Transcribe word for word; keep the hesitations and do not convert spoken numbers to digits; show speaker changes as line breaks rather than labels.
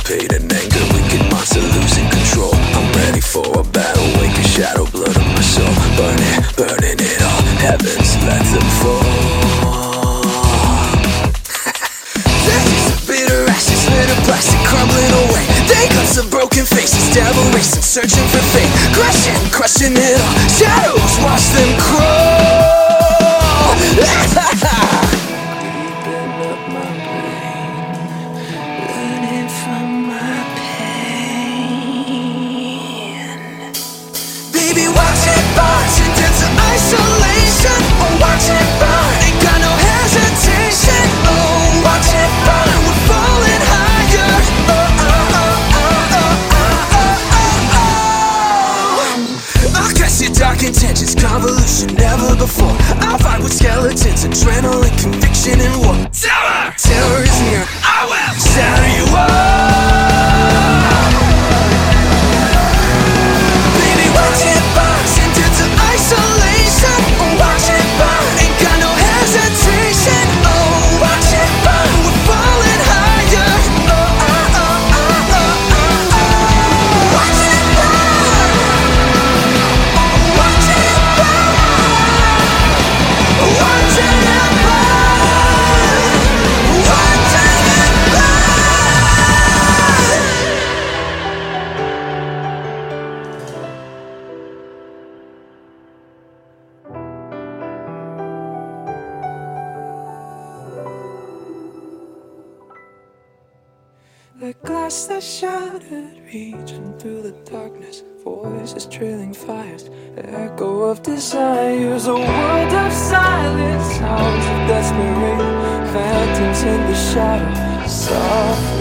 hate and anger, wicked monster losing control. I'm ready for a battle, wake a shadow, blood on my soul. Burning, burning it all, heavens let them fall. Days of bitter ashes, little plastic crumbling away. They got some broken faces, devil racing, searching for fate. Crushing, crushing it all, shadows watch them crawl. Baby, watch it burn, sent into isolation. Oh, watch it burn, ain't got no hesitation. Oh, watch it burn, we're falling higher. Oh, oh, oh, oh, oh, oh, oh, oh. I'll cast your dark intentions, convolution never before. I'll fight with skeletons, adrenaline, conviction, and war. Terror, terror is near, I will shatter you all. Watch it burn, sent into isolation. Oh, watch it burn, ain't got no hesitation. Oh, watch it burn, we're falling higher. Oh, oh, oh, oh, oh, oh, oh. Watch it burn. Oh, watch it burn. Watch it burn. Watch it burn.
The glass that shattered, reaching through the darkness. Voices trailing fires, echo of desires. A world of silence, sounds of desperation. Phantoms in the shadow, soft